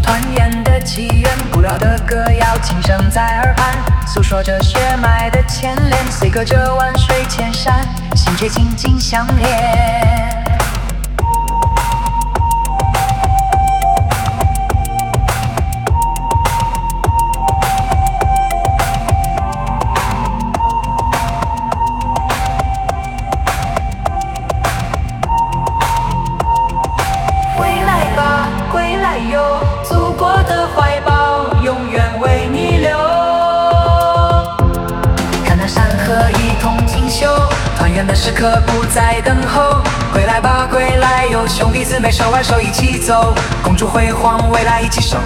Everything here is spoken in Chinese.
团圆的祈愿，古老的歌谣轻声在耳畔，诉说着血脉的牵连。虽隔着万水千山，心却紧紧相连。归来哟，祖国的怀抱永远为你留。看那山河一同锦绣，团圆的时刻不再等候。归来吧，归来哟，兄弟姊妹手挽手一起走，共筑辉煌未来，一起守